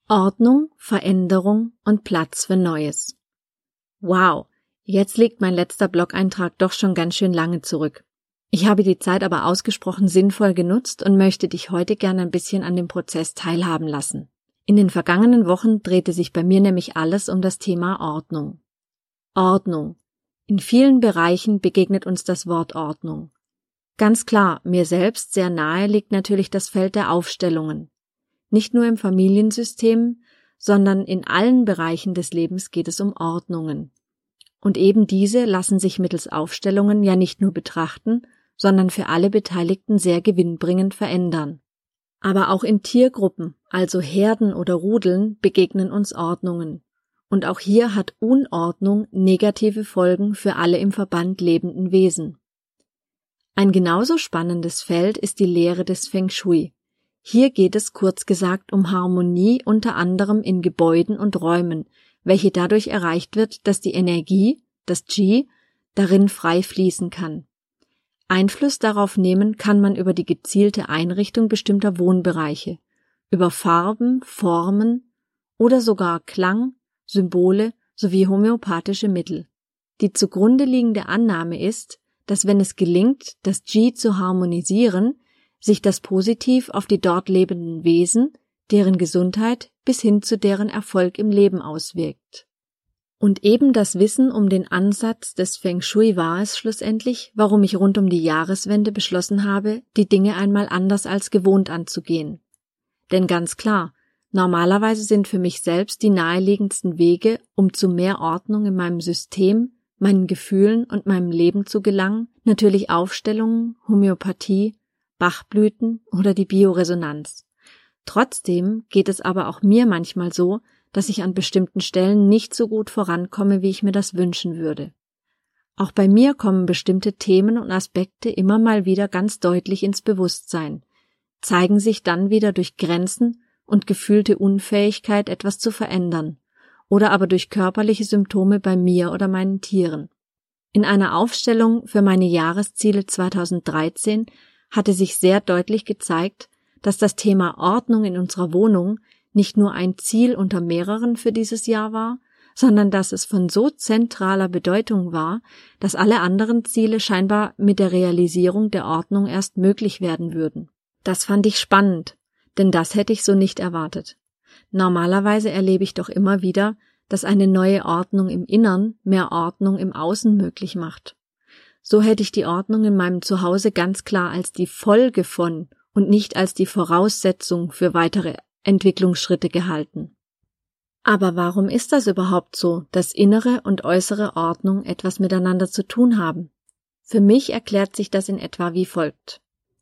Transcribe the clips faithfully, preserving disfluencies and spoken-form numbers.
Ordnung, Veränderung und Platz für Neues. Wow, jetzt liegt mein letzter Blog-Eintrag doch schon ganz schön lange zurück. Ich habe die Zeit aber ausgesprochen sinnvoll genutzt und möchte dich heute gerne ein bisschen an dem Prozess teilhaben lassen. In den vergangenen Wochen drehte sich bei mir nämlich alles um das Thema Ordnung. Ordnung. In vielen Bereichen begegnet uns das Wort Ordnung. Ganz klar, mir selbst sehr nahe liegt natürlich das Feld der Aufstellungen. Nicht nur im Familiensystem, sondern in allen Bereichen des Lebens geht es um Ordnungen. Und eben diese lassen sich mittels Aufstellungen ja nicht nur betrachten, sondern für alle Beteiligten sehr gewinnbringend verändern. Aber auch in Tiergruppen, also Herden oder Rudeln, begegnen uns Ordnungen. Und auch hier hat Unordnung negative Folgen für alle im Verband lebenden Wesen. Ein genauso spannendes Feld ist die Lehre des Feng Shui. Hier geht es kurz gesagt um Harmonie unter anderem in Gebäuden und Räumen, welche dadurch erreicht wird, dass die Energie, das Qi, darin frei fließen kann. Einfluss darauf nehmen kann man über die gezielte Einrichtung bestimmter Wohnbereiche, über Farben, Formen oder sogar Klang, Symbole sowie homöopathische Mittel. Die zugrunde liegende Annahme ist, dass wenn es gelingt, das Qi zu harmonisieren, sich das positiv auf die dort lebenden Wesen, deren Gesundheit bis hin zu deren Erfolg im Leben auswirkt. Und eben das Wissen um den Ansatz des Feng Shui war es schlussendlich, warum ich rund um die Jahreswende beschlossen habe, die Dinge einmal anders als gewohnt anzugehen. Denn ganz klar, normalerweise sind für mich selbst die naheliegendsten Wege, um zu mehr Ordnung in meinem System, meinen Gefühlen und meinem Leben zu gelangen, natürlich Aufstellungen, Homöopathie, Bachblüten oder die Bioresonanz. Trotzdem geht es aber auch mir manchmal so, dass ich an bestimmten Stellen nicht so gut vorankomme, wie ich mir das wünschen würde. Auch bei mir kommen bestimmte Themen und Aspekte immer mal wieder ganz deutlich ins Bewusstsein, zeigen sich dann wieder durch Grenzen und gefühlte Unfähigkeit, etwas zu verändern, oder aber durch körperliche Symptome bei mir oder meinen Tieren. In einer Aufstellung für meine Jahresziele zweitausenddreizehn hatte sich sehr deutlich gezeigt, dass das Thema Ordnung in unserer Wohnung nicht nur ein Ziel unter mehreren für dieses Jahr war, sondern dass es von so zentraler Bedeutung war, dass alle anderen Ziele scheinbar mit der Realisierung der Ordnung erst möglich werden würden. Das fand ich spannend, denn das hätte ich so nicht erwartet. Normalerweise erlebe ich doch immer wieder, dass eine neue Ordnung im Innern mehr Ordnung im Außen möglich macht. So hätte ich die Ordnung in meinem Zuhause ganz klar als die Folge von und nicht als die Voraussetzung für weitere Entwicklungsschritte gehalten. Aber warum ist das überhaupt so, dass innere und äußere Ordnung etwas miteinander zu tun haben? Für mich erklärt sich das in etwa wie folgt.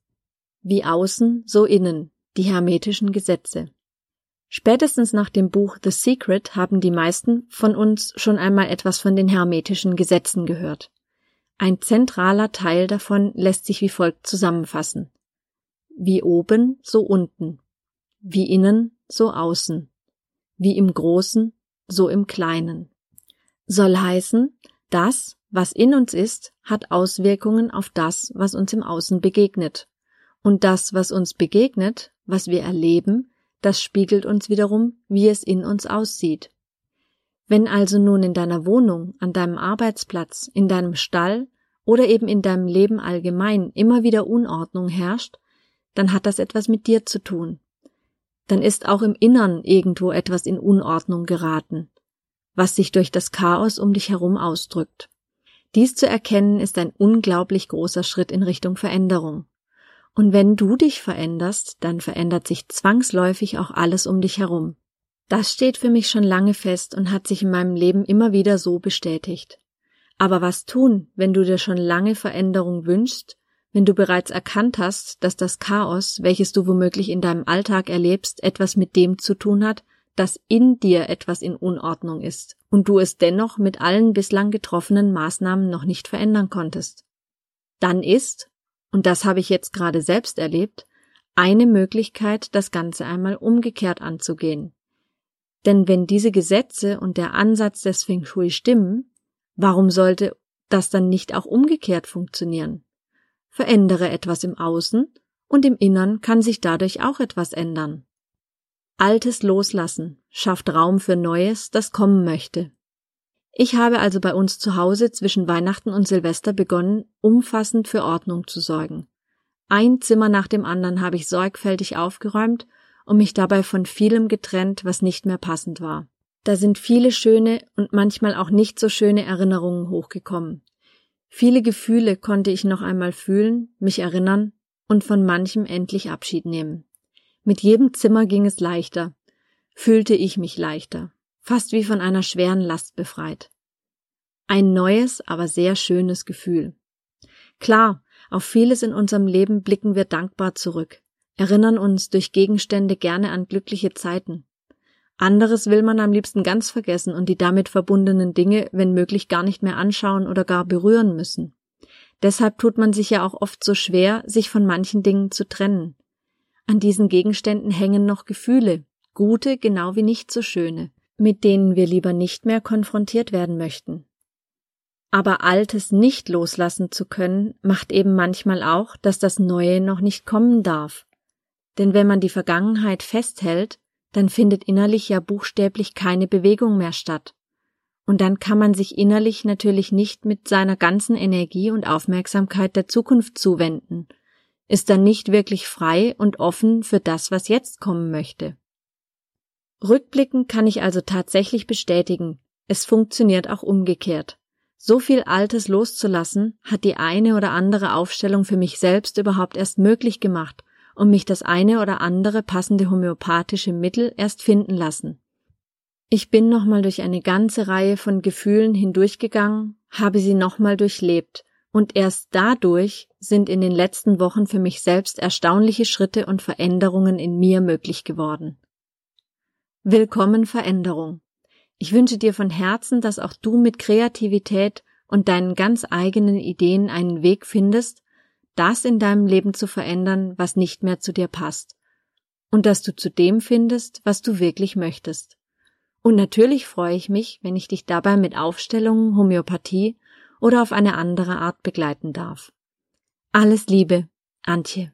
Wie außen, so innen, die hermetischen Gesetze. Spätestens nach dem Buch The Secret haben die meisten von uns schon einmal etwas von den hermetischen Gesetzen gehört. Ein zentraler Teil davon lässt sich wie folgt zusammenfassen. Wie oben, so unten. Wie innen, so außen. Wie im Großen, so im Kleinen. Soll heißen, das, was in uns ist, hat Auswirkungen auf das, was uns im Außen begegnet. Und das, was uns begegnet, was wir erleben, das spiegelt uns wiederum, wie es in uns aussieht. Wenn also nun in deiner Wohnung, an deinem Arbeitsplatz, in deinem Stall oder eben in deinem Leben allgemein immer wieder Unordnung herrscht, dann hat das etwas mit dir zu tun. Dann ist auch im Innern irgendwo etwas in Unordnung geraten, was sich durch das Chaos um dich herum ausdrückt. Dies zu erkennen ist ein unglaublich großer Schritt in Richtung Veränderung. Und wenn du dich veränderst, dann verändert sich zwangsläufig auch alles um dich herum. Das steht für mich schon lange fest und hat sich in meinem Leben immer wieder so bestätigt. Aber was tun, wenn du dir schon lange Veränderung wünschst, wenn du bereits erkannt hast, dass das Chaos, welches du womöglich in deinem Alltag erlebst, etwas mit dem zu tun hat, dass in dir etwas in Unordnung ist und du es dennoch mit allen bislang getroffenen Maßnahmen noch nicht verändern konntest? Dann ist, und das habe ich jetzt gerade selbst erlebt, eine Möglichkeit, das Ganze einmal umgekehrt anzugehen. Denn wenn diese Gesetze und der Ansatz des Feng Shui stimmen, warum sollte das dann nicht auch umgekehrt funktionieren? Verändere etwas im Außen und im Innern kann sich dadurch auch etwas ändern. Altes loslassen schafft Raum für Neues, das kommen möchte. Ich habe also bei uns zu Hause zwischen Weihnachten und Silvester begonnen, umfassend für Ordnung zu sorgen. Ein Zimmer nach dem anderen habe ich sorgfältig aufgeräumt und mich dabei von vielem getrennt, was nicht mehr passend war. Da sind viele schöne und manchmal auch nicht so schöne Erinnerungen hochgekommen. Viele Gefühle konnte ich noch einmal fühlen, mich erinnern und von manchem endlich Abschied nehmen. Mit jedem Zimmer ging es leichter, fühlte ich mich leichter, fast wie von einer schweren Last befreit. Ein neues, aber sehr schönes Gefühl. Klar, auf vieles in unserem Leben blicken wir dankbar zurück, erinnern uns durch Gegenstände gerne an glückliche Zeiten. Anderes will man am liebsten ganz vergessen und die damit verbundenen Dinge, wenn möglich, gar nicht mehr anschauen oder gar berühren müssen. Deshalb tut man sich ja auch oft so schwer, sich von manchen Dingen zu trennen. An diesen Gegenständen hängen noch Gefühle, gute genau wie nicht so schöne, mit denen wir lieber nicht mehr konfrontiert werden möchten. Aber Altes nicht loslassen zu können, macht eben manchmal auch, dass das Neue noch nicht kommen darf. Denn wenn man die Vergangenheit festhält, dann findet innerlich ja buchstäblich keine Bewegung mehr statt. Und dann kann man sich innerlich natürlich nicht mit seiner ganzen Energie und Aufmerksamkeit der Zukunft zuwenden, ist dann nicht wirklich frei und offen für das, was jetzt kommen möchte. Rückblickend kann ich also tatsächlich bestätigen, es funktioniert auch umgekehrt. So viel Altes loszulassen, hat die eine oder andere Aufstellung für mich selbst überhaupt erst möglich gemacht und mich das eine oder andere passende homöopathische Mittel erst finden lassen. Ich bin nochmal durch eine ganze Reihe von Gefühlen hindurchgegangen, habe sie nochmal durchlebt und erst dadurch sind in den letzten Wochen für mich selbst erstaunliche Schritte und Veränderungen in mir möglich geworden. Willkommen Veränderung. Ich wünsche dir von Herzen, dass auch du mit Kreativität und deinen ganz eigenen Ideen einen Weg findest, das in deinem Leben zu verändern, was nicht mehr zu dir passt. Und dass du zu dem findest, was du wirklich möchtest. Und natürlich freue ich mich, wenn ich dich dabei mit Aufstellungen, Homöopathie oder auf eine andere Art begleiten darf. Alles Liebe, Antje.